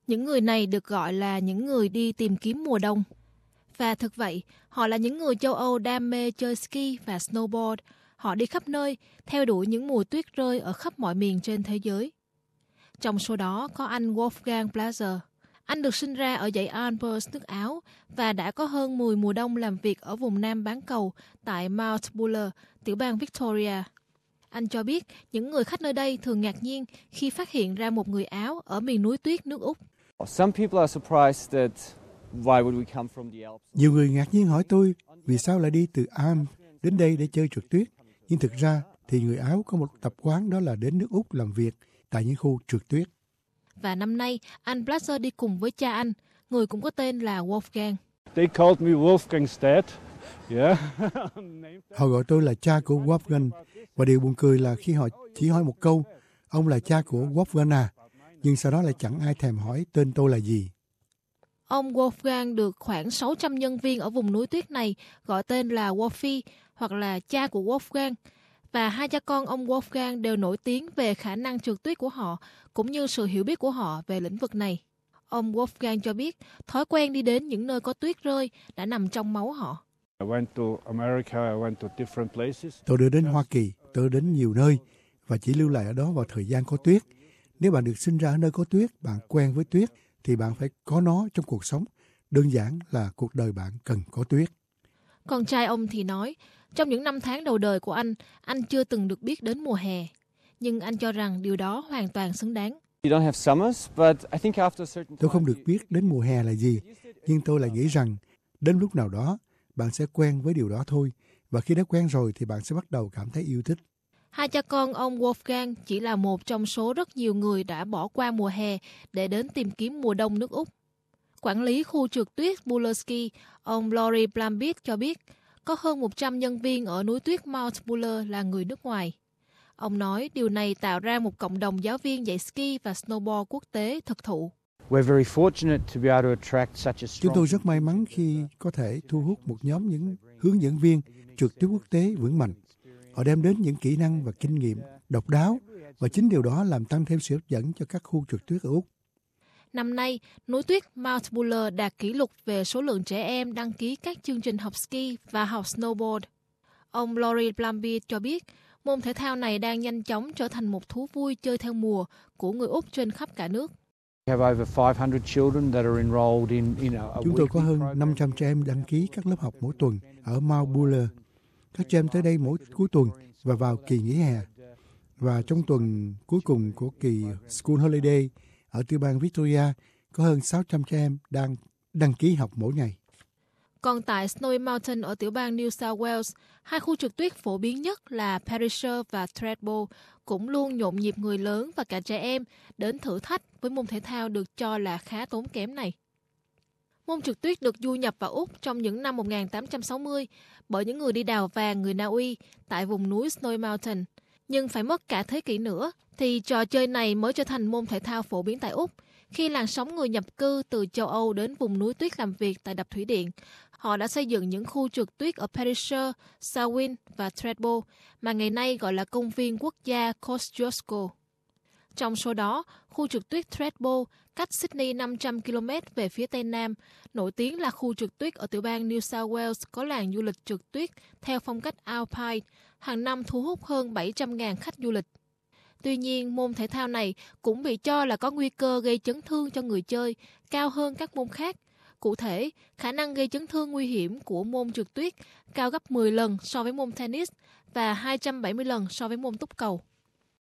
Những người này được gọi là những người đi tìm kiếm mùa đông. Và thực vậy, họ là những người châu Âu đam mê chơi ski và snowboard. Họ đi khắp nơi, theo đuổi những mùa tuyết rơi ở khắp mọi miền trên thế giới. Trong số đó có anh Wolfgang Blazer. Anh được sinh ra ở dãy Alps nước Áo và đã có hơn 10 mùa đông làm việc ở vùng Nam bán cầu tại Mount Buller, tiểu bang Victoria. Anh cho biết những người khách nơi đây thường ngạc nhiên khi phát hiện ra một người Áo ở miền núi tuyết nước Úc. Nhiều người ngạc nhiên hỏi tôi vì sao lại đi từ Alps đến đây để chơi trượt tuyết. Nhưng thực ra thì người Áo có một tập quán, đó là đến nước Úc làm việc tại những khu trượt tuyết. Và năm nay, anh Blazer đi cùng với cha anh, người cũng có tên là Wolfgang. Họ gọi tôi là cha của Wolfgang. Và điều buồn cười là khi họ chỉ hỏi một câu, ông là cha của Wolfgang à? Nhưng sau đó lại chẳng ai thèm hỏi tên tôi là gì. Ông Wolfgang được khoảng 600 nhân viên ở vùng núi tuyết này gọi tên là Wolfie hoặc là cha của Wolfgang. Và hai cha con ông Wolfgang đều nổi tiếng về khả năng trượt tuyết của họ cũng như sự hiểu biết của họ về lĩnh vực này. Ông Wolfgang cho biết thói quen đi đến những nơi có tuyết rơi đã nằm trong máu họ. Tôi đưa đến Hoa Kỳ, tôi đến nhiều nơi và chỉ lưu lại ở đó vào thời gian có tuyết. Nếu bạn được sinh ra ở nơi có tuyết, bạn quen với tuyết, thì bạn phải có nó trong cuộc sống. Đơn giản là cuộc đời bạn cần có tuyết. Con trai ông thì nói, trong những năm tháng đầu đời của anh chưa từng được biết đến mùa hè. Nhưng anh cho rằng điều đó hoàn toàn xứng đáng. Tôi không được biết đến mùa hè là gì, nhưng tôi lại nghĩ rằng đến lúc nào đó, bạn sẽ quen với điều đó thôi. Và khi đã quen rồi thì bạn sẽ bắt đầu cảm thấy yêu thích. Hai cha con ông Wolfgang chỉ là một trong số rất nhiều người đã bỏ qua mùa hè để đến tìm kiếm mùa đông nước Úc. Quản lý khu trượt tuyết Bullerski, ông Laurie Blambit cho biết có hơn 100 nhân viên ở núi tuyết Mount Buller là người nước ngoài. Ông nói điều này tạo ra một cộng đồng giáo viên dạy ski và snowboard quốc tế thực thụ. Chúng tôi rất may mắn khi có thể thu hút một nhóm những hướng dẫn viên trượt tuyết quốc tế vững mạnh. Họ đem đến những kỹ năng và kinh nghiệm độc đáo và chính điều đó làm tăng thêm sự hấp dẫn cho các khu trượt tuyết ở Úc. Năm nay, núi tuyết Mount Buller đạt kỷ lục về số lượng trẻ em đăng ký các chương trình học ski và học snowboard. Ông Laurie Blambit cho biết, môn thể thao này đang nhanh chóng trở thành một thú vui chơi theo mùa của người Úc trên khắp cả nước. Chúng tôi có hơn 500 trẻ em đăng ký các lớp học mỗi tuần ở Mount Buller. Các trẻ em tới đây mỗi cuối tuần và vào kỳ nghỉ hè. Và trong tuần cuối cùng của kỳ School Holiday ở tiểu bang Victoria, có hơn 600 trẻ em đang đăng ký học mỗi ngày. Còn tại Snowy Mountain ở tiểu bang New South Wales, hai khu trượt tuyết phổ biến nhất là Perisher và Thredbo cũng luôn nhộn nhịp người lớn và cả trẻ em đến thử thách với môn thể thao được cho là khá tốn kém này. Môn trượt tuyết được du nhập vào Úc trong những năm 1860 bởi những người đi đào vàng người Na Uy tại vùng núi Snowy Mountain. Nhưng phải mất cả thế kỷ nữa thì trò chơi này mới trở thành môn thể thao phổ biến tại Úc. Khi làn sóng người nhập cư từ châu Âu đến vùng núi tuyết làm việc tại đập thủy điện, họ đã xây dựng những khu trượt tuyết ở Perisher, Samhain và Thredbo, mà ngày nay gọi là công viên quốc gia Kosciuszko. Trong số đó, khu trượt tuyết Thredbo cách Sydney 500 km về phía tây nam, nổi tiếng là khu trượt tuyết ở tiểu bang New South Wales có làng du lịch trượt tuyết theo phong cách Alpine, hàng năm thu hút hơn 700.000 khách du lịch. Tuy nhiên, môn thể thao này cũng bị cho là có nguy cơ gây chấn thương cho người chơi, cao hơn các môn khác. Cụ thể, khả năng gây chấn thương nguy hiểm của môn trượt tuyết cao gấp 10 lần so với môn tennis và 270 lần so với môn túc cầu.